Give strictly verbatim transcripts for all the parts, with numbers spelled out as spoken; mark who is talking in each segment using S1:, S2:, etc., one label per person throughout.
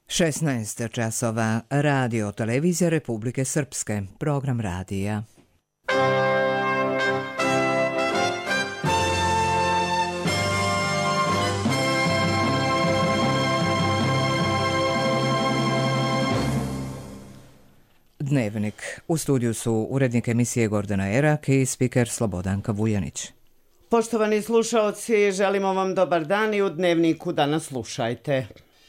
S1: šesnaest časova, Radio televizija Republike Srpske, program radija. Dnevnik. U studiju su urednik emisije Gordana Erak i spiker Slobodanka Vujanić.
S2: Poštovani slušaoci, želimo vam dobar dan i u Dnevniku danas slušajte.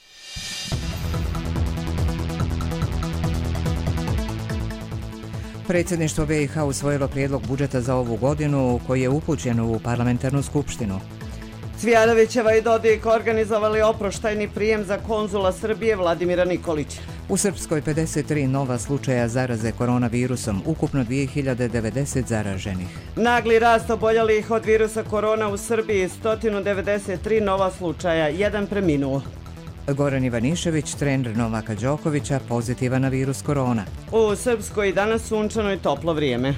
S1: Predsjedništvo B i H usvojilo prijedlog budžeta za ovu godinu koji je upućen u parlamentarnu skupštinu.
S2: Cvijanovićeva i Dodik organizovali oproštajni prijem za konzula Srbije Vladimira Nikolića.
S1: U Srpskoj pedeset tri nova slučaja zaraze koronavirusom, ukupno dvije hiljade devedeset zaraženih.
S2: Nagli rast oboljelih od virusa korona u Srbiji, sto devedeset tri nova slučaja, jedan preminuo.
S1: Goran Ivanišević, trener Novaka Đokovića, pozitivan na virus korona.
S2: U Srpskoj danas sunčano i toplo vrijeme.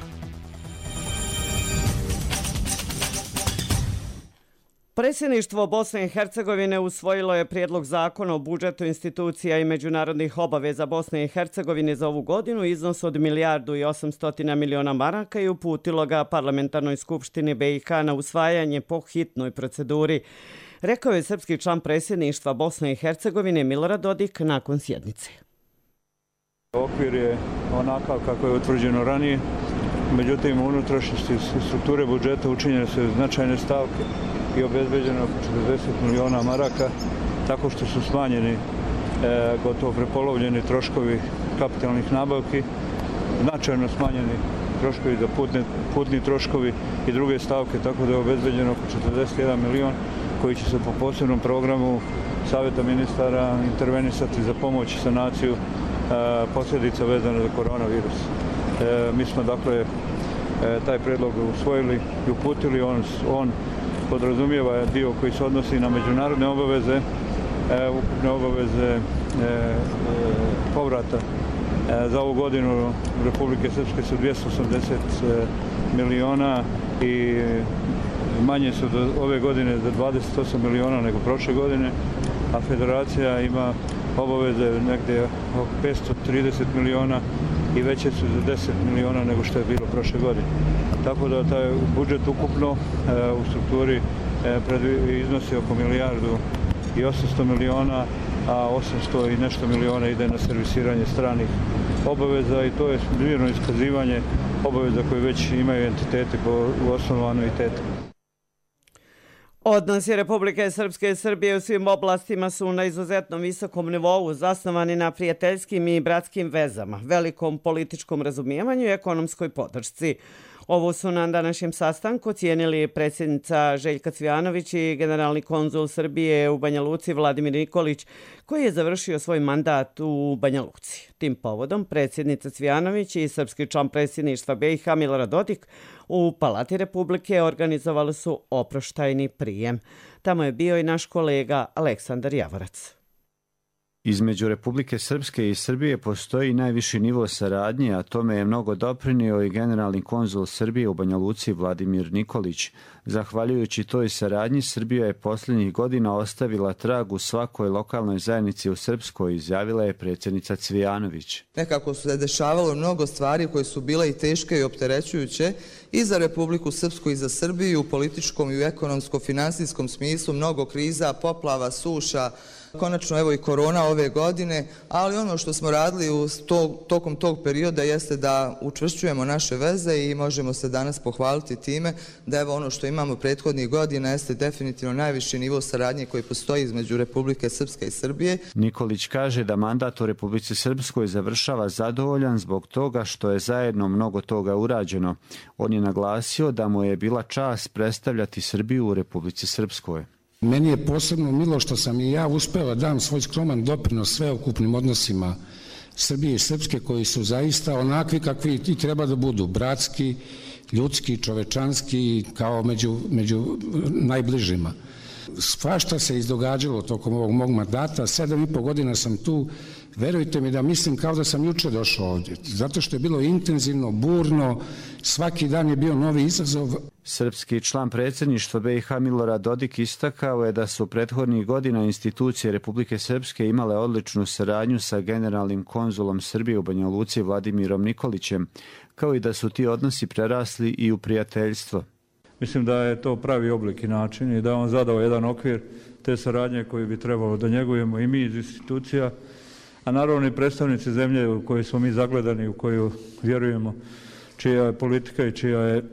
S2: Predsjedništvo Bosne i Hercegovine usvojilo je prijedlog zakona o budžetu institucija i međunarodnih obaveza Bosne i Hercegovine za ovu godinu, iznos od milijardu i osamstotina miliona maraka, i uputilo ga parlamentarnoj skupštini B i H na usvajanje po hitnoj proceduri, rekao je srpski član predsjedništva Bosne i Hercegovine Milorad Dodik nakon sjednice.
S3: Okvir je onakav kako je utvrđeno ranije, međutim u unutrašnjosti strukture budžeta učinjene su značajne stavke i obezbeđeno oko četrdeset miliona maraka, tako što su smanjeni e, gotovo prepolovljeni troškovi kapitalnih nabavki, značajno smanjeni troškovi za putne, putni troškovi i druge stavke, tako da je obezbeđeno oko četrdeset jedan milion koji će se po posebnom programu Savjeta ministara intervenisati za pomoć i sanaciju e, posljedica vezane za koronavirus. E, mi smo dakle e, taj predlog usvojili i uputili, on, on podrazumijeva dio koji se odnosi na međunarodne obaveze, e, ukupne obaveze e, e, povrata. E, za ovu godinu Republike Srpske su dvjesto osamdeset miliona i manje su do ove godine za dvadeset osam miliona nego prošle godine, a federacija ima obaveze negdje oko petsto trideset miliona i veće su za deset miliona nego što je bilo prošle godine. Tako da taj budžet ukupno e, u strukturi e, iznosi oko milijardu i osamsto miliona, a osamsto i nešto miliona ide na servisiranje stranih obaveza, i to je mirno iskazivanje obaveza koje već imaju entiteti po osnovu anuiteta.
S2: Odnosi Republike Srpske i Srbije u svim oblastima su na izuzetno visokom nivou, zasnovani na prijateljskim i bratskim vezama, velikom političkom razumijevanju i ekonomskoj podršci. Ovo su na današnjem sastanku ocijenili predsjednica Željka Cvijanović i generalni konzul Srbije u Banja Luci Vladimir Nikolić, koji je završio svoj mandat u Banja Luci. Tim povodom predsjednica Cvijanović i srpski član predsjedništva B i H Milorad Dodik u Palati Republike organizovali su oproštajni prijem. Tamo je bio i naš kolega Aleksandar Javorac.
S4: Između Republike Srpske i Srbije postoji najviši nivo saradnje, a tome je mnogo doprinio i generalni konzul Srbije u Banja Luci Vladimir Nikolić. Zahvaljujući toj saradnji, Srbija je posljednjih godina ostavila trag u svakoj lokalnoj zajednici u Srpskoj, izjavila je predsjednica Cvijanović.
S5: Nekako su se dešavalo mnogo stvari koje su bile i teške i opterećujuće i za Republiku Srpsku i za Srbiju u političkom i u ekonomsko-finansijskom smislu, mnogo kriza, poplava, suša, konačno evo i korona ove godine, ali ono što smo radili u tog, tokom tog perioda jeste da učvršćujemo naše veze i možemo se danas pohvaliti time da evo ono što imamo prethodnih godina jeste definitivno najviši nivo saradnje koji postoji između Republike Srpske i Srbije.
S4: Nikolić kaže da mandat u Republici Srpskoj završava zadovoljan zbog toga što je zajedno mnogo toga urađeno. On je naglasio da mu je bila čast predstavljati Srbiju u Republici Srpskoj.
S6: Meni je posebno milo što sam i ja uspeo da dam svoj skroman doprinos sveukupnim odnosima Srbije i Srpske, koji su zaista onakvi kakvi i treba da budu, bratski, ljudski, čovečanski, kao među, među najbližima. Svašta se izdogađalo tokom ovog mog mandata, sedam i po godina sam tu, verujte mi da mislim kao da sam juče došao ovdje, zato što je bilo intenzivno, burno, svaki dan je bio novi izazov.
S4: Srpski član predsjedništva B i H Milorad Dodik istakao je da su prethodnih godina institucije Republike Srpske imale odličnu saradnju sa generalnim konzulom Srbije u Banja Luci Vladimirom Nikolićem, kao i da su ti odnosi prerasli i u prijateljstvo.
S3: Mislim da je to pravi oblik i način i da je on zadao jedan okvir te saradnje koji bi trebalo da njegujemo i mi iz institucija, a naravno i predstavnici zemlje u kojoj smo mi zagledani, u koju vjerujemo, čija je politika i čija je,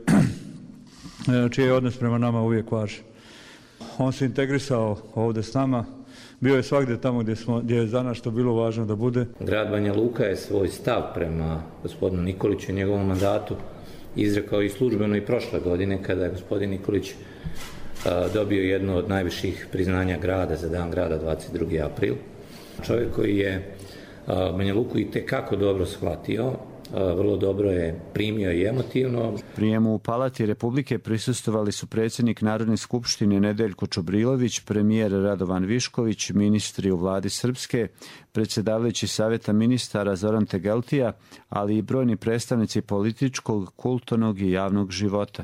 S3: čija je odnos prema nama uvijek važan. On se integrisao ovdje s nama, bio je svagdje tamo gdje, smo, gdje je za nas to bilo važno da bude.
S7: Grad Banja Luka je svoj stav prema gospodinu Nikoliću i njegovom mandatu izrekao i službeno i prošle godine kada je gospodin Nikolić a, dobio jedno od najviših priznanja grada za dan grada dvadeset drugi april. Čovjek koji je a, Banja Luku i tekako dobro shvatio, a, vrlo dobro je primio i emotivno.
S4: Prijemu u Palati Republike prisustvovali su predsjednik Narodne skupštine Nedeljko Čobrilović, premijer Radovan Višković, ministri u vladi Srpske, predsjedavajući savjeta ministara Zoran Tegeltija, ali i brojni predstavnici političkog, kulturnog i javnog života.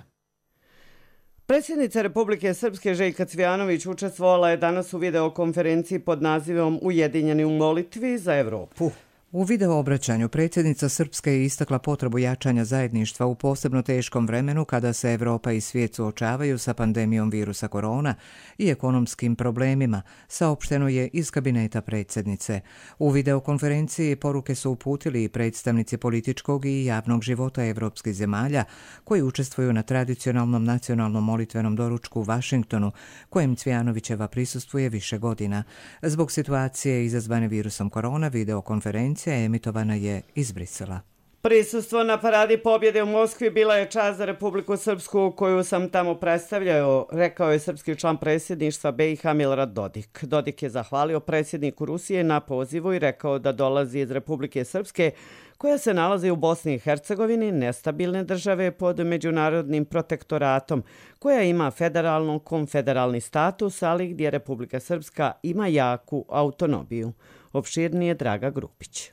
S2: Predsjednica Republike Srpske Željka Cvijanović učestvovala je danas u videokonferenciji pod nazivom Ujedinjeni u molitvi za Evropu.
S1: U video obraćanju predsjednica Srpske je istakla potrebu jačanja zajedništva u posebno teškom vremenu kada se Evropa i svijet suočavaju sa pandemijom virusa korona i ekonomskim problemima, saopšteno je iz kabineta predsjednice. U videokonferenciji poruke su uputili i predstavnici političkog i javnog života evropskih zemalja koji učestvuju na tradicionalnom nacionalnom molitvenom doručku u Vašingtonu, kojem Cvijanovićeva prisustvuje više godina. Zbog situacije izazvane virusom korona, videokonferencija emitovana je iz Brisela.
S2: Prisustvo na paradi pobjede u Moskvi bila je čast za Republiku Srpsku koju sam tamo predstavljao, rekao je srpski član predsjedništva B i H Milorad Dodik. Dodik je zahvalio predsjedniku Rusije na pozivu i rekao da dolazi iz Republike Srpske koja se nalazi u Bosni i Hercegovini, nestabilne države pod međunarodnim protektoratom, koja ima federalno-konfederalni status, ali gdje Republika Srpska ima jaku autonomiju. Opširnije Draga Grupić.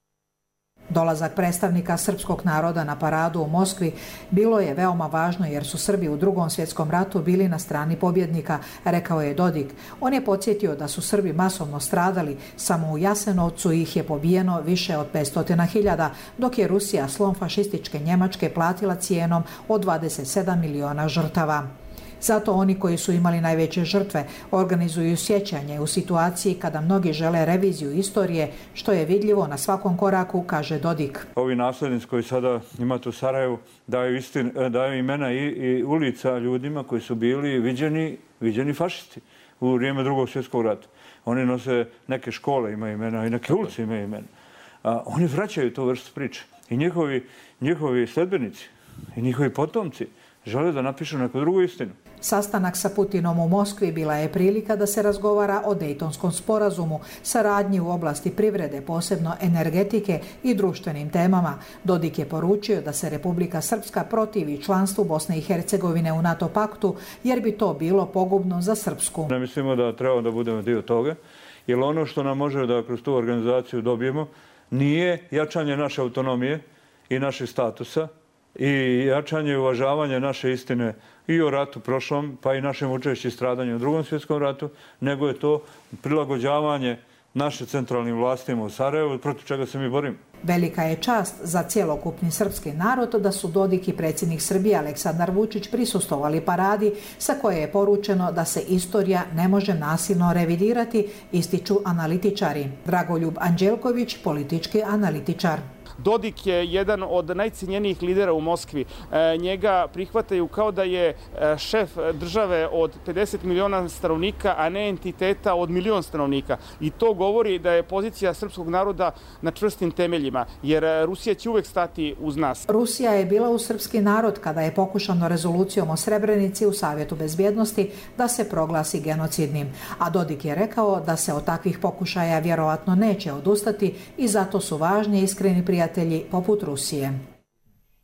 S8: Dolazak predstavnika srpskog naroda na paradu u Moskvi bilo je veoma važno jer su Srbi u Drugom svjetskom ratu bili na strani pobjednika, rekao je Dodik. On je podsjetio da su Srbi masovno stradali, samo u Jasenovcu ih je pobijeno više od petsto hiljada, dok je Rusija slom fašističke Njemačke platila cijenom od dvadeset sedam miliona žrtava. Zato oni koji su imali najveće žrtve organizuju sjećanje u situaciji kada mnogi žele reviziju istorije, što je vidljivo na svakom koraku, kaže Dodik.
S3: Ovi nasljednici koji sada imate u Sarajevu daju, istin, daju imena i, i ulica ljudima koji su bili viđeni, viđeni fašisti u vrijeme Drugog svjetskog rata. Oni nose neke škole, imaju imena i neke ulice imaju imena. A oni vraćaju tu vrstu priče. I njihovi, njihovi sledbenici i njihovi potomci žele da napišu neku drugu istinu.
S8: Sastanak sa Putinom u Moskvi bila je prilika da se razgovara o Dejtonskom sporazumu, saradnji u oblasti privrede, posebno energetike i društvenim temama. Dodik je poručio da se Republika Srpska protivi članstvu Bosne i Hercegovine u NATO paktu, jer bi to bilo pogubno za Srpsku.
S3: Ne mislimo da treba da budemo dio toga, jer ono što nam može da kroz tu organizaciju dobijemo nije jačanje naše autonomije i našeg statusa, i jačanje i uvažavanje naše istine i o ratu prošlom, pa i našem učešću i stradanju u Drugom svjetskom ratu, nego je to prilagođavanje naše centralnim vlastima u Sarajevu, protiv čega se mi borimo.
S8: Velika je čast za cjelokupni srpski narod da su Dodik i predsjednik Srbije Aleksandar Vučić prisustvovali paradi sa koje je poručeno da se istorija ne može nasilno revidirati, ističu analitičari. Dragoljub Anđelković, politički analitičar.
S9: Dodik je jedan od najcijenjenijih lidera u Moskvi. E, njega prihvataju kao da je šef države od pedeset miliona stanovnika, a ne entiteta od milion stanovnika. I to govori da je pozicija srpskog naroda na čvrstim temeljima, jer Rusija će uvek stati uz nas.
S8: Rusija je bila u srpski narod kada je pokušano rezolucijom o Srebrenici u Savjetu bezbjednosti da se proglasi genocidnim. A Dodik je rekao da se od takvih pokušaja vjerovatno neće odustati i zato su važni iskreni prijatelji poput Rusije.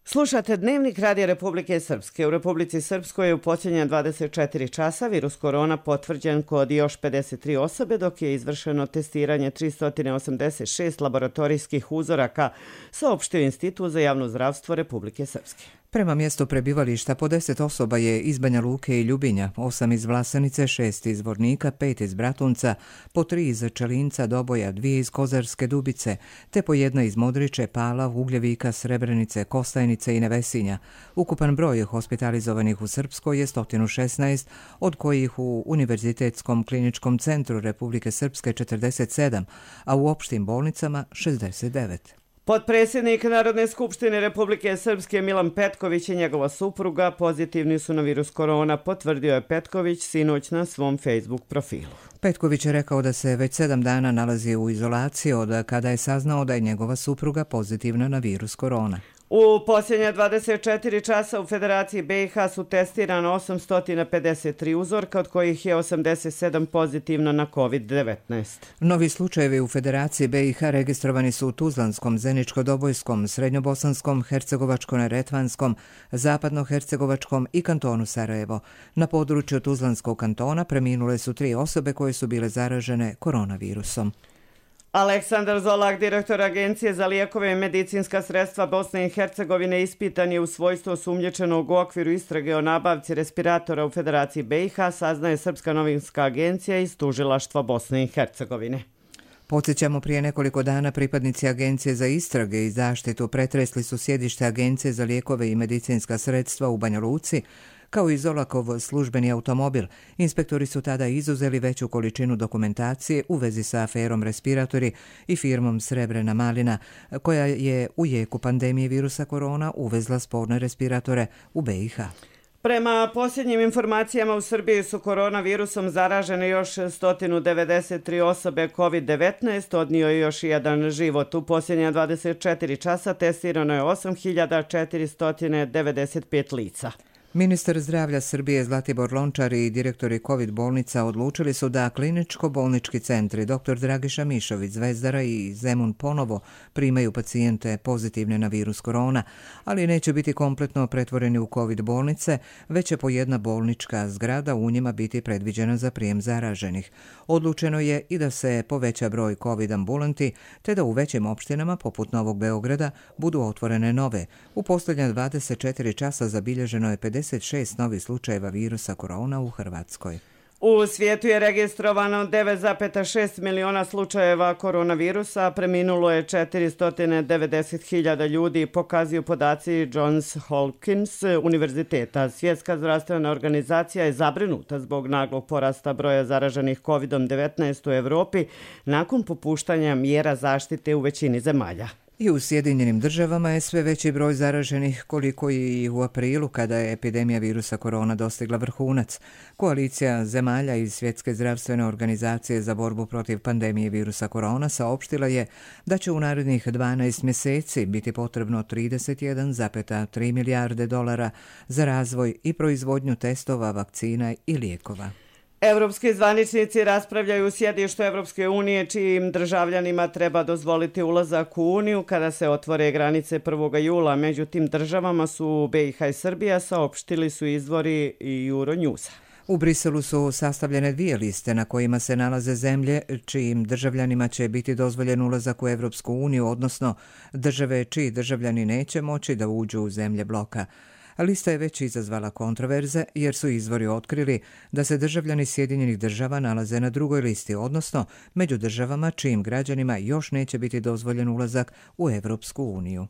S2: Slušate Dnevnik Radija Republike Srpske. U Republici Srpskoj je u posljednja dvadeset četiri časa virus korona potvrđen kod još pedeset tri osobe, dok je izvršeno testiranje tristo osamdeset šest laboratorijskih uzoraka, saopštio Institut za javno zdravstvo Republike Srpske.
S1: Prema mjestu prebivališta po deset osoba je iz Banja Luke i Ljubinja, osam iz Vlasenice, šest iz Vornika, pet iz Bratunca, po tri iz Čelinca, Doboja, dvije iz Kozarske Dubice, te po jedna iz Modriče, Pala, Ugljevika, Srebrenice, Kostajnice i Nevesinja. Ukupan broj hospitalizovanih u Srpskoj je sto šesnaest, od kojih u Univerzitetskom kliničkom centru Republike Srpske četrdeset sedam, a u opštim bolnicama šezdeset devet.
S2: Potpredsjednik Narodne skupštine Republike Srpske Milan Petković i njegova supruga pozitivni su na virus korona, potvrdio je Petković sinoć na svom Facebook profilu.
S1: Petković je rekao da se već sedam dana nalazi u izolaciji od kada je saznao da je njegova supruga pozitivna na virus korona.
S2: U posljednje dvadeset četiri časa u Federaciji B i H su testirano osamsto pedeset tri uzorka, od kojih je osamdeset sedam pozitivno na kovid devetnaest.
S1: Novi slučajevi u Federaciji B i H registrovani su u Tuzlanskom, Zeničko-Dobojskom, Srednjobosanskom, Hercegovačko-neretvanskom, Zapadno-hercegovačkom i kantonu Sarajevo. Na području Tuzlanskog kantona preminule su tri osobe koje su bile zaražene koronavirusom.
S2: Aleksandar Zolak, direktor Agencije za lijekove i medicinska sredstva Bosne i Hercegovine, ispitan je u svojstvu osumnjičenog u okviru istrage o nabavci respiratora u Federaciji B i H, saznaje Srpska novinska agencija iz tužilaštva Bosne i Hercegovine.
S1: Podsjećamo, prije nekoliko dana pripadnici Agencije za istrage i zaštitu pretresli su sjedište Agencije za lijekove i medicinska sredstva u Banja Luci, kao i Zolakov službeni automobil. Inspektori su tada izuzeli veću količinu dokumentacije u vezi sa aferom respiratori i firmom Srebrena malina, koja je u jeku pandemije virusa korona uvezla sporne respiratore u B i H.
S2: Prema posljednjim informacijama u Srbiji su koronavirusom zaražene još sto devedeset tri osobe, kovid devetnaest odnio je još jedan život. U posljednja dvadeset četiri časa testirano je osam hiljada četiristo devedeset pet lica.
S1: Ministar zdravlja Srbije Zlatibor Lončar i direktori COVID bolnica odlučili su da kliničko-bolnički centri doktor Dragiša Mišović, Zvezdara i Zemun ponovo primaju pacijente pozitivne na virus korona, ali neće biti kompletno pretvoreni u COVID bolnice, već će po jedna bolnička zgrada u njima biti predviđena za prijem zaraženih. Odlučeno je i da se poveća broj COVID ambulanti, te da u većim opštinama poput Novog Beograda budu otvorene nove. U posljednja dvadeset četiri časa zabilježeno je pedeset šest novih slučajeva virusa korona u Hrvatskoj.
S2: U svijetu je registrovano devet zarez šest miliona slučajeva koronavirusa, preminulo je četiristo devedeset hiljada ljudi, pokazuju podaci Johns Hopkins univerziteta. Svjetska zdravstvena organizacija je zabrinuta zbog naglog porasta broja zaraženih kovid devetnaest u Evropi nakon popuštanja mjera zaštite u većini zemalja.
S1: I u Sjedinjenim državama je sve veći broj zaraženih, koliko i u aprilu kada je epidemija virusa korona dostigla vrhunac. Koalicija zemalja iz Svjetske zdravstvene organizacije za borbu protiv pandemije virusa korona saopštila je da će u narednih dvanaest mjeseci biti potrebno trideset jedan zarez tri milijarde dolara za razvoj i proizvodnju testova, vakcina i lijekova.
S2: Evropski zvaničnici raspravljaju u sjedištu Evropske unije čijim državljanima treba dozvoliti ulazak u Uniju kada se otvore granice prvog jula. Među tim državama su B i H i Srbija, saopštili su izvori i Euronewsa.
S1: U Briselu su sastavljene dvije liste na kojima se nalaze zemlje čijim državljanima će biti dozvoljen ulazak u Evropsku uniju, odnosno države čiji državljani neće moći da uđu u zemlje bloka. Lista je već izazvala kontroverze jer su izvori otkrili da se državljani Sjedinjenih država nalaze na drugoj listi, odnosno među državama čijim građanima još neće biti dozvoljen ulazak u Evropsku uniju.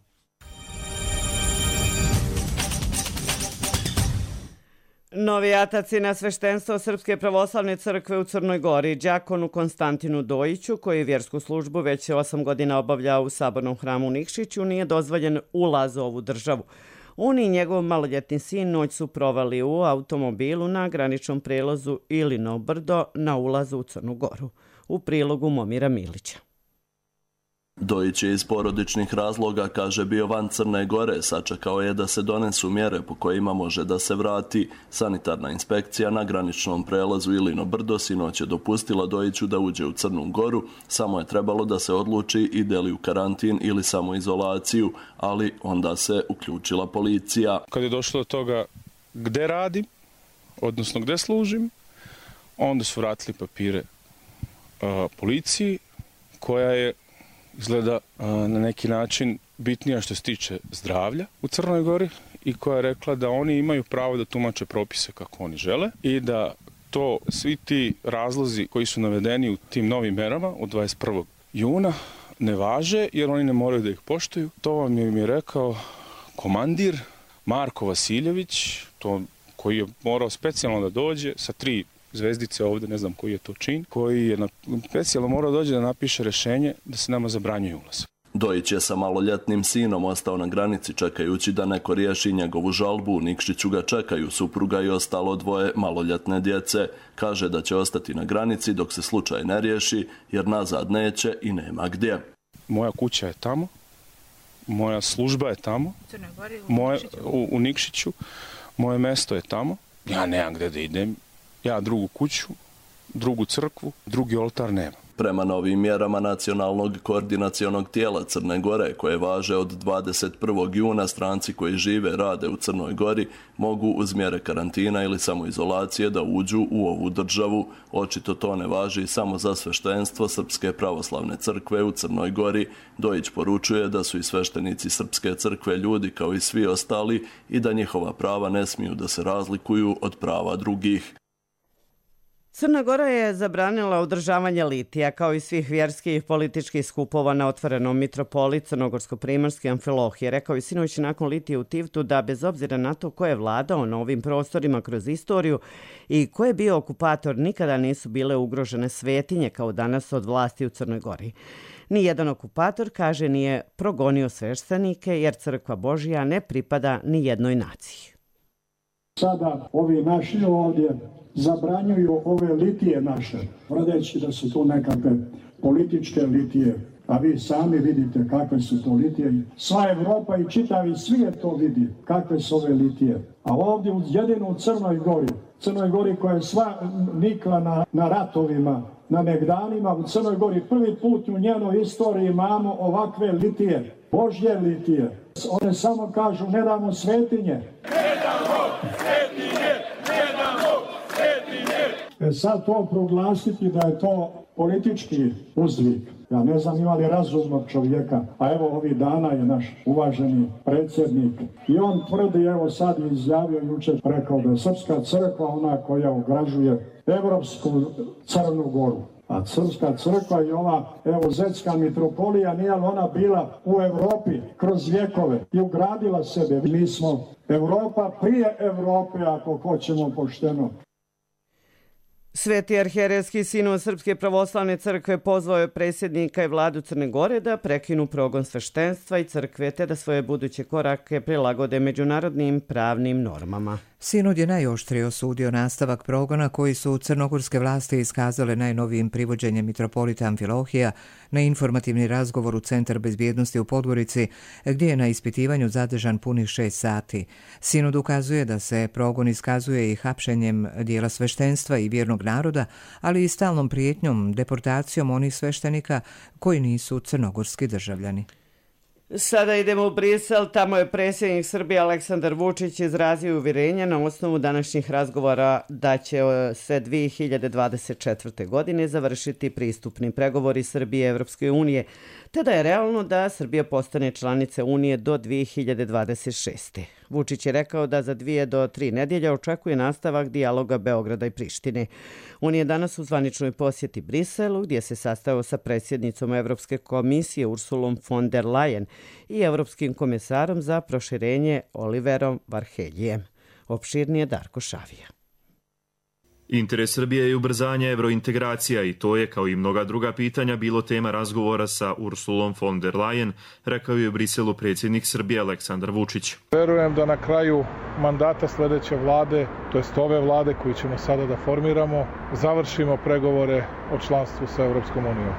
S2: Novi ataci na sveštenstvo Srpske pravoslavne crkve u Crnoj Gori, đakonu Konstantinu Dojiću, koji vjersku službu već osam godina obavlja u sabornom hramu u Nikšiću, nije dozvoljen ulaz u ovu državu. On i njegov maloljetni sin noć su provali u automobilu na graničnom prelazu Ilino brdo na ulazu u Crnu Goru. U prilogu Momira Milića.
S10: Dojić je iz porodičnih razloga, kaže, bio van Crne Gore, sačekao je da se donesu mjere po kojima može da se vrati. Sanitarna inspekcija na graničnom prelazu Ilino Brdo sinoć je dopustila Dojiću da uđe u Crnu Goru, samo je trebalo da se odluči ide li u karantin ili samoizolaciju, ali onda se uključila policija.
S11: Kad je došlo do toga gde radim, odnosno gde služim, onda su vratili papire uh, policiji, koja je izgleda na neki način bitnija što se tiče zdravlja u Crnoj Gori i koja je rekla da oni imaju pravo da tumače propise kako oni žele i da to svi ti razlozi koji su navedeni u tim novim merama od dvadeset prvog juna ne važe jer oni ne moraju da ih poštuju. To vam je mi rekao komandir Marko Vasiljević, to koji je morao specijalno da dođe sa tri zvezdice ovdje, ne znam koji je to čin, koji je specijalno morao dođe da napiše rješenje da se nama zabranjuje ulaz.
S10: Dojić je sa maloljetnim sinom ostao na granici čekajući da neko riješi njegovu žalbu. U Nikšiću ga čekaju supruga i ostalo dvoje maloljetne djece. Kaže da će ostati na granici dok se slučaj ne riješi jer nazad neće i nema gdje.
S11: Moja kuća je tamo, moja služba je tamo, moje, u, u Nikšiću, moje mesto je tamo, ja nemam gdje da idem. Ja drugu kuću, drugu crkvu, drugi oltar nema.
S10: Prema novim mjerama nacionalnog koordinacionog tijela Crne Gore, koje važe od dvadeset prvog juna, stranci koji žive, rade u Crnoj Gori, mogu uz mjere karantina ili samoizolacije da uđu u ovu državu. Očito to ne važi samo za sveštenstvo Srpske pravoslavne crkve u Crnoj Gori. Dojić poručuje da su i sveštenici Srpske crkve ljudi kao i svi ostali i da njihova prava ne smiju da se razlikuju od prava drugih.
S2: Crna Gora je zabranila održavanje litija kao i svih vjerskih i političkih skupova na otvorenom mitropoli Crnogorsko-Primorske Amfilohije. Rekao je sinoć nakon litije u Tivtu da bez obzira na to ko je vladao na ovim prostorima kroz istoriju i ko je bio okupator, nikada nisu bile ugrožene svetinje kao danas od vlasti u Crnoj Gori. Nijedan okupator, kaže, nije progonio sveštenike jer Crkva Božja ne pripada ni jednoj naciji.
S12: Sada ovi naši ovdje zabranjuju ove litije naše, tvrdeći da su tu nekakve političke litije, a vi sami vidite kakve su to litije. Sva Evropa i čitavi svijet to vidi, kakve su ove litije. A ovdje jedino u Crnoj Gori, Crnoj Gori koja je sva nikla na, na ratovima, na negdanima, u Crnoj Gori prvi put u njenoj istoriji imamo ovakve litije, Božje litije. One samo kažu ne damo svetinje.
S13: Ne damo svetinje, ne damo svetinje.
S12: E sad to proglasiti da je to politički uzdvig. Ja ne znam ima li razumnog čovjeka, a evo ovih dana je naš uvaženi predsjednik i on tvrdi, evo sad je izjavio jučer, rekao da je Srpska crkva ona koja ograđuje Evropsku Crnu Goru. A Srpska crkva i ova evo Zetska mitropolija, nije li ona bila u Evropi kroz vjekove i ugradila sebe. Mi smo Evropa prije Evrope ako hoćemo pošteno.
S2: Sveti arhijerejski sinod Srpske pravoslavne crkve pozvao je predsjednika i vladu Crne Gore da prekinu progon sveštenstva i crkve te da svoje buduće korake prilagode međunarodnim pravnim normama.
S1: Sinod je najoštrije osudio nastavak progona koji su crnogorske vlasti iskazale najnovijim privođenjem mitropolita Amfilohija na informativni razgovor u Centar bezbjednosti u Podgorici, gdje je na ispitivanju zadržan punih šest sati. Sinod ukazuje da se progon iskazuje i hapšenjem dijela sveštenstva i vjernog naroda, ali i stalnom prijetnjom deportacijom onih sveštenika koji nisu crnogorski državljani.
S2: Sada idemo u Brisel, tamo je predsjednik Srbije Aleksandar Vučić izrazio uvjerenje na osnovu današnjih razgovora da će se dvije hiljade dvadeset četvrte. godine završiti pristupni pregovori Srbije i Evropske unije, te da je realno da Srbija postane članica Unije do dvije hiljade dvadeset šeste. Vučić je rekao da za dvije do tri nedjelje očekuje nastavak dijaloga Beograda i Prištine. On je danas u zvaničnoj posjeti Briselu, gdje se sastao sa predsjednicom Evropske komisije Ursulom von der Leyen i Evropskim komisarom za proširenje Oliverom Varheljijem. Opširnije Darko Šavija.
S14: Interes Srbije je ubrzanje evrointegracija i to je, kao i mnoga druga pitanja, bilo tema razgovora sa Ursulom von der Leyen, rekao je u Briselu predsjednik Srbije Aleksandar Vučić.
S15: Verujem da na kraju mandata sljedeće vlade, to jest ove vlade koju ćemo sada da formiramo, završimo pregovore o članstvu sa Evropskom unijom.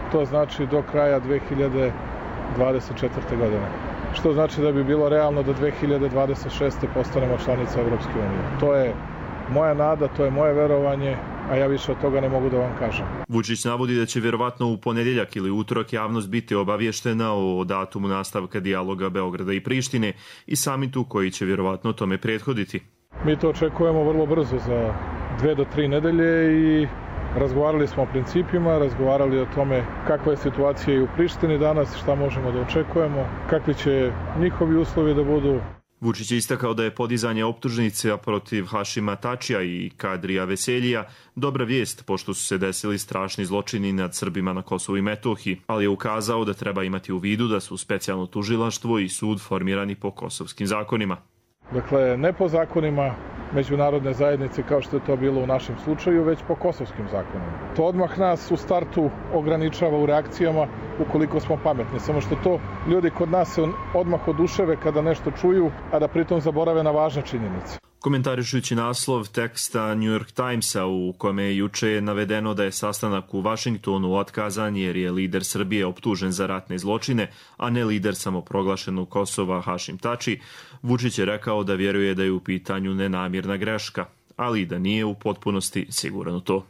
S15: to znači do kraja dve hiljade dvadeset četvrte. godine. Što znači da bi bilo realno da dve hiljade dvadeset šeste. postanemo članica Evropske unije. To je moja nada, to je moje verovanje, a ja više od toga ne mogu da vam kažem.
S14: Vučić navodi da će vjerovatno u ponedjeljak ili utorak javnost biti obavještena o datumu nastavka dijaloga Beograda i Prištine i samitu koji će vjerovatno tome prethoditi.
S15: Mi to očekujemo vrlo brzo, za dve do tri nedelje, i razgovarali smo o principima, razgovarali o tome kakva je situacija i u Prištini danas, šta možemo da očekujemo, kakvi će njihovi uslovi da budu.
S14: Vučić je istakao da je podizanje optužnice protiv Hašima Tačija i Kadrija Veseljija dobra vijest, pošto su se desili strašni zločini nad Srbima na Kosovu i Metohiji, ali je ukazao da treba imati u vidu da su specijalno tužilaštvo i sud formirani po kosovskim zakonima.
S15: Dakle, ne po zakonima međunarodne zajednice kao što je to bilo u našem slučaju, već po kosovskim zakonima. To odmah nas u startu ograničava u reakcijama ukoliko smo pametni. Samo što to ljudi kod nas se odmah oduševe kada nešto čuju, a da pritom zaborave na važne činjenice.
S14: Komentarišujući naslov teksta New York Timesa u kome je juče navedeno da je sastanak u Vašingtonu otkazan jer je lider Srbije optužen za ratne zločine, a ne lider samoproglašenog Kosova Hašim Tači, Vučić je rekao da vjeruje da je u pitanju nenamjerna greška, ali i da nije u potpunosti siguran u to.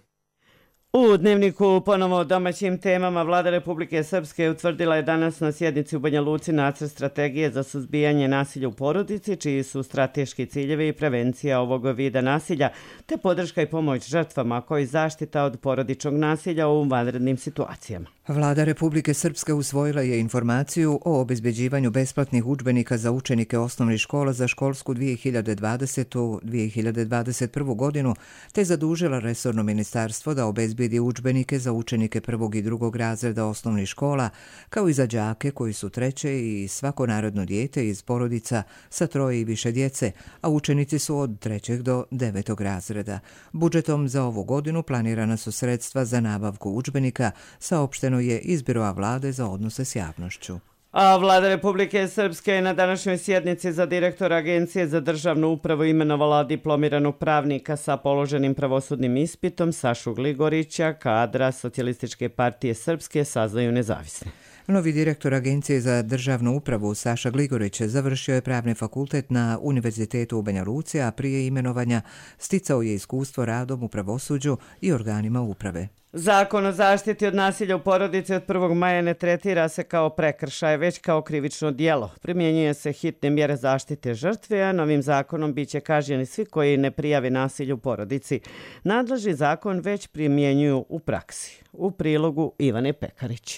S2: U Dnevniku ponovo o domaćim temama Vlada Republike Srpske utvrdila je danas na sjednici u Banja Luci nacrt strategije za suzbijanje nasilja u porodici, čiji su strateški ciljevi i prevencija ovog vida nasilja, te podrška i pomoć žrtvama, kao i zaštita od porodičnog nasilja u vanrednim situacijama.
S1: Vlada Republike Srpske usvojila je informaciju o obezbeđivanju besplatnih udžbenika za učenike osnovnih škola za školsku dvije hiljade dvadesete – dvije hiljade dvadeset prve. godinu, te zadužila resorno ministarstvo da obezbedi udžbenike za učenike prvog i drugog razreda osnovnih škola, kao i za đake koji su treće i svako narodno dijete iz porodica sa troje i više djece, a učenici su od trećeg do devetog razreda. Budžetom za ovu godinu planirana su sredstva za nabavku udžbenika, saopšteno je iz Biroa vlade za odnose s javnošću.
S2: A Vlada Republike Srpske je na današnjoj sjednici za direktora Agencije za državnu upravu imenovala diplomiranog pravnika sa položenim pravosudnim ispitom Sašu Gligorića, kadra Socijalističke partije Srpske, saznaju nezavisni.
S1: Novi direktor Agencije za državnu upravu Saša Gligorić završio je pravni fakultet na Univerzitetu u Banja Luci, a prije imenovanja sticao je iskustvo radom u pravosuđu i organima uprave.
S2: Zakon o zaštiti od nasilja u porodici od prvog maja ne tretira se kao prekršaj, već kao krivično djelo. Primjenjuje se hitne mjere zaštite žrtve, a novim zakonom biće kažnjeni svi koji ne prijave nasilje u porodici. Nadležni zakon već primjenjuju u praksi. U prilogu Ivane Pekarić.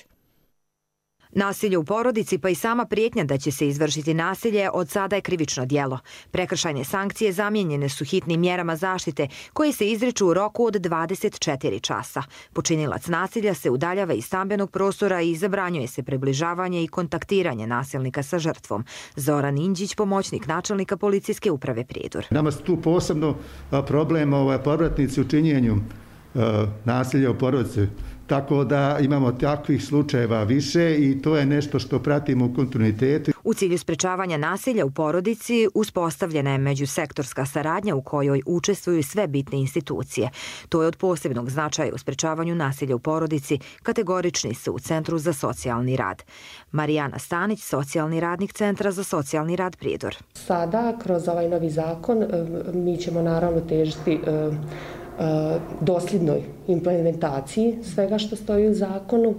S16: Nasilje u porodici pa i sama prijetnja da će se izvršiti nasilje od sada je krivično djelo. Prekršajne sankcije zamijenjene su hitnim mjerama zaštite koje se izriču u roku od dvadeset četiri časa. Počinilac nasilja se udaljava iz stambenog prostora i zabranjuje se približavanje i kontaktiranje nasilnika sa žrtvom. Zoran Indžić, pomoćnik načelnika policijske uprave Prijedor.
S17: Nama su tu posebno problem ovaj, povratnici u činjenju uh, nasilja u porodici. Tako da imamo takvih slučajeva više i to je nešto što pratimo u kontinuitetu.
S16: U cilju sprečavanja nasilja u porodici uspostavljena je međusektorska saradnja u kojoj učestvuju sve bitne institucije. To je od posebnog značaja u sprečavanju nasilja u porodici, kategorični su u Centru za socijalni rad. Marijana Stanić, socijalni radnik Centra za socijalni rad Prijedor.
S18: Sada, kroz ovaj novi zakon, mi ćemo naravno težiti dosljednoj implementaciji svega što stoji u zakonu.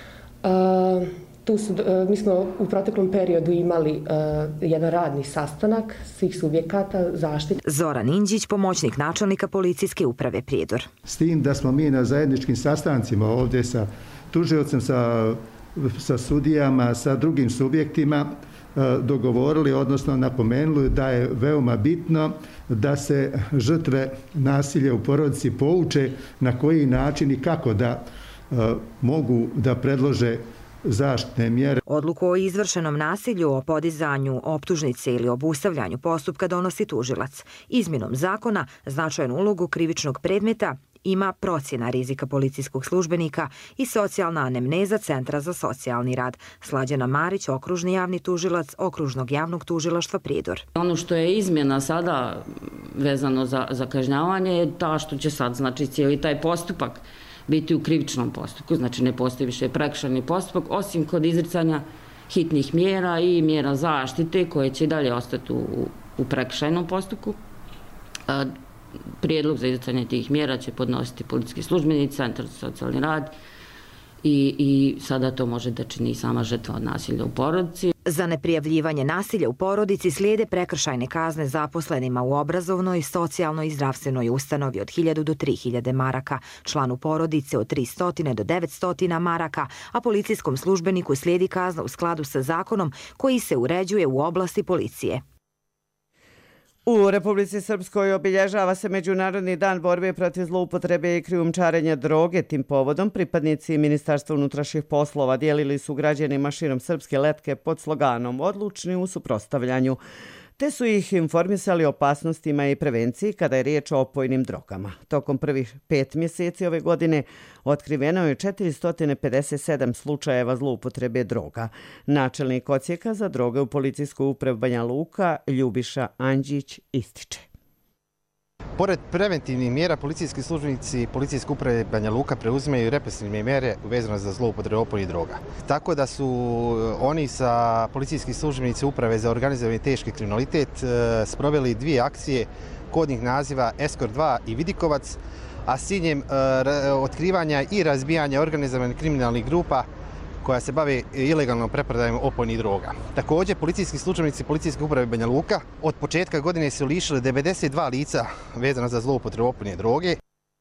S18: Tu su, mi smo u proteklom periodu imali jedan radni sastanak svih subjekata zaštite.
S16: Zoran Indžić, pomoćnik načelnika policijske uprave Prijedor.
S17: S tim da smo mi na zajedničkim sastancima ovdje sa tužiocem, sa, sa sudijama, sa drugim subjektima dogovorili, odnosno napomenuli da je veoma bitno da se žrtve nasilja u porodici pouče na koji način i kako da uh, mogu da predlože zaštitne mjere.
S16: Odluku o izvršenom nasilju, o podizanju optužnice ili obustavljanju postupka donosi tužilac. Izmjenom zakona značajnu ulogu krivičnog predmeta ima procjena rizika policijskog službenika i socijalna anemneza Centra za socijalni rad. Slađana Marić, okružni javni tužilac Okružnog javnog tužilaštva Prijedor.
S19: Ono što je izmjena sada vezano za, za kažnjavanje je ta što će sad, znači cijeli taj postupak biti u krivičnom postupku, znači ne postoji više prekršajni postupak, osim kod izricanja hitnih mjera i mjera zaštite koje će dalje ostati u, u prekršajnom postupku. Prijedlog za izricanje tih mjera će podnositi policijski službenici, centar za socijalni rad i, i sada to može da čini sama žrtva od nasilja u porodici.
S16: Za neprijavljivanje nasilja u porodici slijede prekršajne kazne zaposlenima u obrazovnoj, socijalnoj i zdravstvenoj ustanovi od hiljadu do tri hiljade maraka, članu porodice od tristo do devetsto maraka, a policijskom službeniku slijedi kazna u skladu sa zakonom koji se uređuje u oblasti policije.
S2: U Republici Srpskoj obilježava se Međunarodni dan borbe protiv zloupotrebe i krijumčarenja droge. Tim povodom pripadnici Ministarstva unutrašnjih poslova dijelili su građanima širom Srpske letke pod sloganom "Odlučni u suprotstavljanju", te su ih informisali o opasnostima i prevenciji kada je riječ o opojnim drogama. Tokom prvih pet mjeseci ove godine otkriveno je četiristo pedeset sedam slučajeva zloupotrebe droga. Načelnik odsjeka za droge u policijskoj upravi Banja Luka Ljubiša Anđić ističe.
S20: Pored preventivnih mjera, policijski službenici policijske uprave Banja Luka preuzimaju represivne mjere vezano za zloupotrebu opojnih droga. Tako da su oni sa policijski službenici uprave za organizovani teški kriminalitet sproveli dvije akcije kodnih naziva Eskort dva i Vidikovac, a s ciljem otkrivanja i razbijanja organizovanih kriminalnih grupa koja se bave ilegalnom preprodajom opojnih droga. Također, policijski službenici policijske uprave Banja Luka od početka godine su lišili devedeset dva lica vezano za zloupotrebu opojne droge.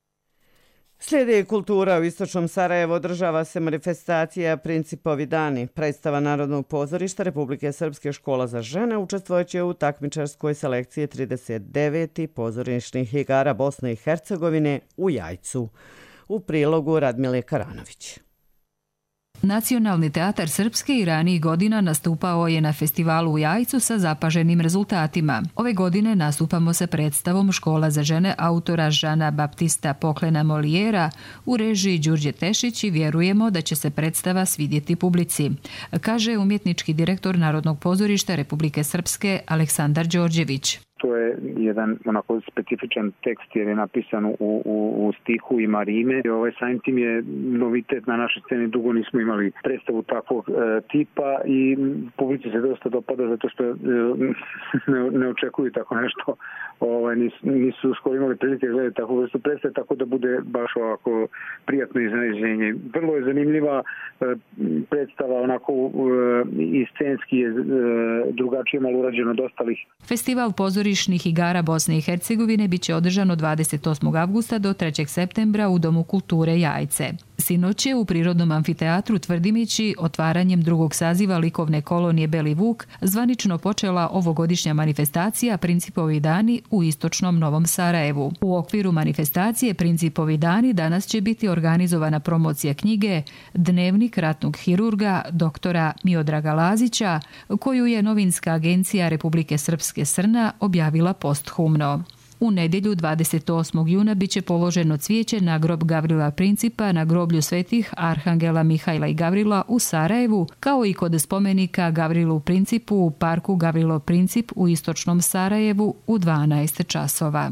S2: Slijedi kultura. U istočnom Sarajevu održava se manifestacija Principovi dani. Predstava Narodnog pozorišta Republike Srpske Škola za žene učestvojeće u takmičarskoj selekciji trideset devetih pozorišnih igara Bosne i Hercegovine u Jajcu. U prilogu Radmile Karanović.
S21: Nacionalni teatar Srpske i ranijih godina nastupao je na festivalu u Jajcu sa zapaženim rezultatima. Ove godine nastupamo sa predstavom Škola za žene autora Žana Baptista Poklena Molijera u režiji Đurđe Tešić i vjerujemo da će se predstava svidjeti publici, kaže umjetnički direktor Narodnog pozorišta Republike Srpske Aleksandar Đorđević.
S22: To je jedan onako specifičan tekst jer je napisan u, u, u stihu, ima rime. Ovaj samim tim je novitet na našoj sceni, dugo nismo imali predstavu takvog e, tipa i publici se dosta dopada zato što e, ne, ne očekuju tako nešto. Ovaj, nis, nisu skoro imali prilike gledati takvu vrstu predstave, tako da bude baš ovako prijatno iznenađenje. Vrlo je zanimljiva e, predstava, onako e, i scenski je e, drugačije malo urađeno od ostalih.
S21: Festival pozorišnih igara Bosne i Hercegovine biće održan od dvadeset osmog avgusta do trećeg septembra u Domu kulture Jajce. Sinoć je u Prirodnom amfiteatru Tvrdimići otvaranjem drugog saziva likovne kolonije Beli Vuk zvanično počela ovogodišnja manifestacija Principovi dani u istočnom Novom Sarajevu. U okviru manifestacije Principovi dani danas će biti organizovana promocija knjige Dnevnik ratnog hirurga doktora Miodraga Lazića, koju je novinska agencija Republike Srpske Srna objavila posthumno. U nedjelju dvadeset osmog juna biće položeno cvijeće na grob Gavrila Principa na groblju svetih Arhangela Mihajla i Gavrila u Sarajevu, kao i kod spomenika Gavrilu Principu u parku Gavrilo Princip u istočnom Sarajevu u dvanaest časova.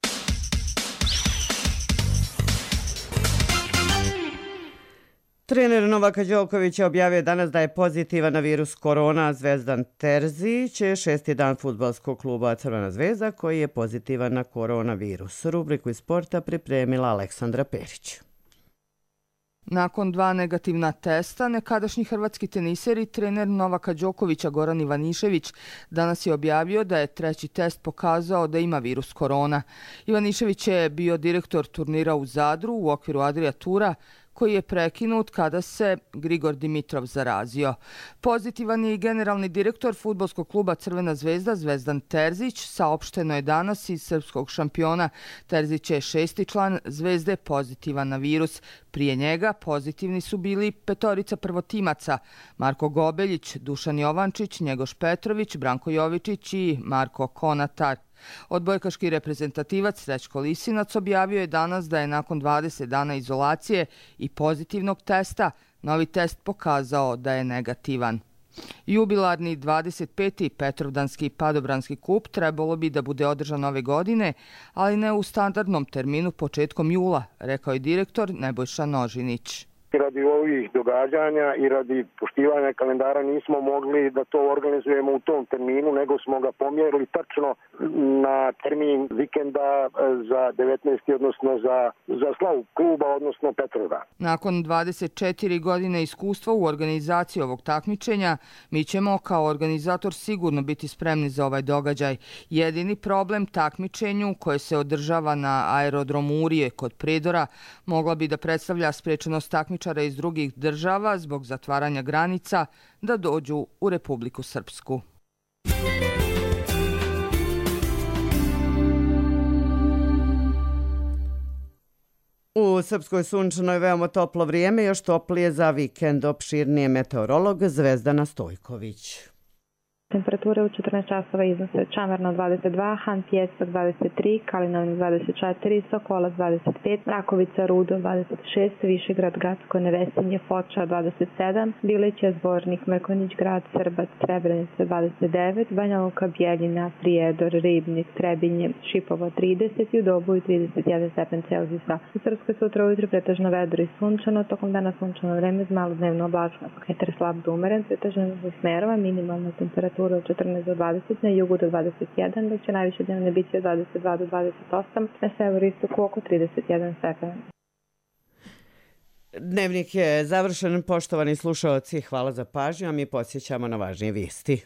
S2: Trener Novaka Đokovića objavio danas da je pozitivan na virus korona. Zvezdan Terzić je šesti dan fudbalskog kluba Crvena zvezda koji je pozitivan na koronavirus. Rubriku iz sporta pripremila Aleksandra Perić.
S23: Nakon dva negativna testa, nekadašnji hrvatski teniser i trener Novaka Đokovića Goran Ivanišević danas je objavio da je treći test pokazao da ima virus korona. Ivanišević je bio direktor turnira u Zadru u okviru Adria Tura, koji je prekinut kada se Grigor Dimitrov zarazio. Pozitivan je i generalni direktor fudbalskog kluba Crvena zvezda Zvezdan Terzić, saopšteno je danas iz srpskog šampiona. Terzić je šesti član Zvezde pozitivan na virus. Prije njega pozitivni su bili petorica prvotimaca: Marko Gobeljić, Dušan Jovančić, Njegoš Petrović, Branko Jovičić i Marko Konatar. Odbojkaški reprezentativac Srećko Lisinac objavio je danas da je nakon dvadeset dana izolacije i pozitivnog testa novi test pokazao da je negativan. Jubilarni dvadeset peti Petrovdanski padobranski kup trebalo bi da bude održan ove godine, ali ne u standardnom terminu početkom jula, rekao je direktor Nebojša Nožinić.
S5: Radi ovih događanja i radi poštivanja kalendara nismo mogli da to organizujemo u tom terminu, nego smo ga pomjerili tačno na termin vikenda za devetnaesti odnosno za, za slavu kluba, odnosno Petrovdan.
S23: Nakon dvadeset četiri godine iskustva u organizaciji ovog takmičenja, mi ćemo kao organizator sigurno biti spremni za ovaj događaj. Jedini problem takmičenju koje se održava na aerodromu Urije kod Predora mogla bi da predstavlja sprečenost takmičenja iz drugih država zbog zatvaranja granica da dođu u Republiku Srpsku.
S2: U Srpskoj sunčano je veoma toplo vrijeme, još toplije za vikend. Opširnije meteorolog Zvezdana Stojković.
S6: Temperature u četrnaest časova iznose Čamarno dvadeset dva, Han Pjesak dvadeset tri, Kalinovnik dvadeset četiri, Sokolac dvadeset pet, Rakovica, Rudo dvadeset šest, Višegrad, Gacko, Nevesinje, Foča dvadeset sedam, Bilića, Zvornik, Mrkonjić Grad, Srbac, Srebrenica dvadeset devet, Banja Luka, Bjeljina, Prijedor, Ribnik, Trebinje, Šipovo trideset i u Doboju trideset jedan stepen Celzijusa. U Srpskoj sutra ujutro pretežno vedro i sunčano, tokom dana sunčano vreme uz malo dnevno oblačnost. Vetar slab do umeren, pretežno za smerova, minimalna temperatura od četrnaest do dvadeset, na jugu do dvadeset jedan, dok će najviše dnevne biti od dvadeset dva do dvadeset osam, na severistoku oko trideset jedan stepen.
S2: Dnevnik je završen, poštovani slušalci, hvala za pažnju, a mi podsjećamo na važnije vijesti.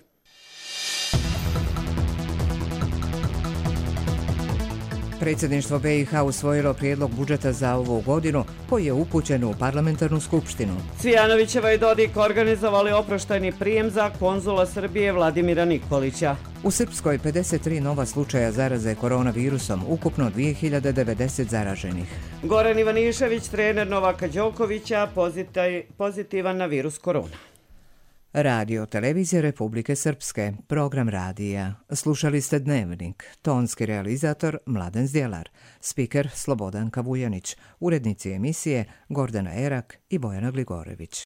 S1: Predsjedništvo B i H usvojilo prijedlog budžeta za ovu godinu koji je upućen u parlamentarnu skupštinu.
S2: Cvijanovićeva i Dodik organizovali oproštajni prijem za konzula Srbije Vladimira Nikolića.
S1: U Srpskoj pedeset tri nova slučaja zaraze koronavirusom, ukupno dvije hiljade devedeset zaraženih.
S2: Goran Ivanišević, trener Novaka Đokovića, pozitivan na virus korona.
S1: Radio Televizija Republike Srpske, program radija. Slušali ste Dnevnik, tonski realizator Mladen Zdjelar, spiker Slobodan Kavujanić, urednici emisije Gordana Erak i Bojana Gligorević.